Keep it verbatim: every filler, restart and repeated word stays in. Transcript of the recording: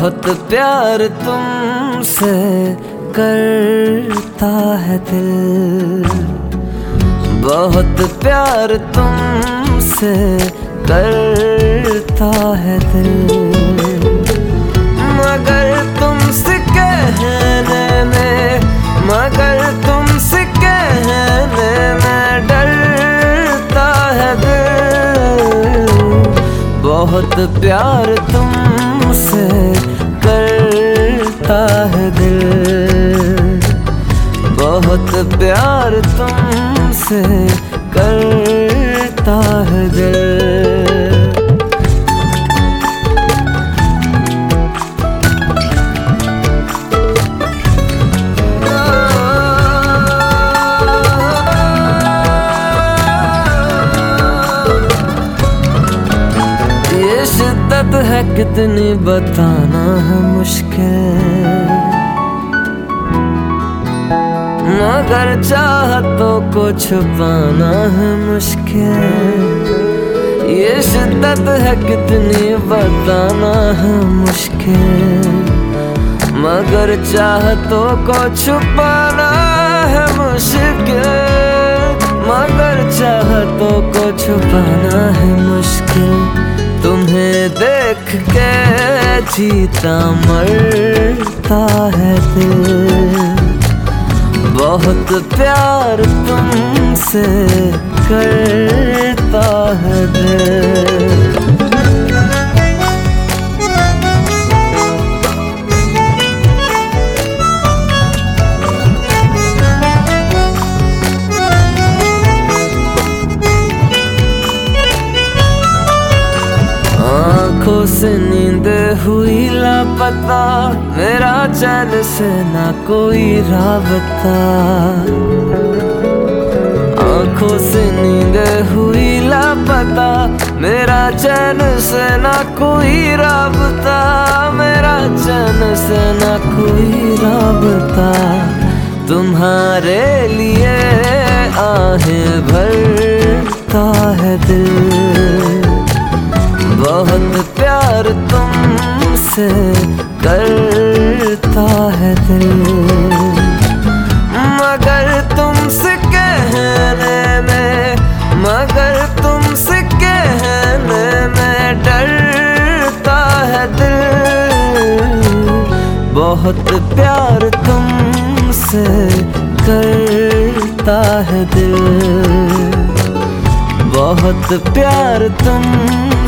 बहुत प्यार तुमसे करता है दिल, बहुत प्यार तुमसे करता है दिल। मगर तुमसे कहने में, मगर तुमसे कहने में डरता है दिल। बहुत प्यार तुमसे करता है दिल, बहुत प्यार तुमसे करता है दिल। शिद्दत है कितनी बताना है मुश्किल, मगर चाहतों को छुपाना है मुश्किल। ये शिद्दत है कितनी बताना है मुश्किल, मगर चाहतों को छुपाना है मुश्किल, मगर चाहतों को छुपाना है मुश्किल। तुम्हें देख के जीता मरता है दिल, बहुत प्यार तुमसे करता है दिल। आँखों से नींद हुई लापता, मेरा चैन से ना कोई राबता। आँखों से नींद हुई लापता, मेरा चैन से ना कोई राबता, मेरा चैन से ना कोई राबता। तुम्हारे लिए आहें भरता है दिल, बहुत प्यार तुमसे करता है दिल। मगर तुमसे कहने में, मगर तुमसे कहने में डरता है दिल। बहुत प्यार तुमसे करता है दिल, बहुत प्यार तुम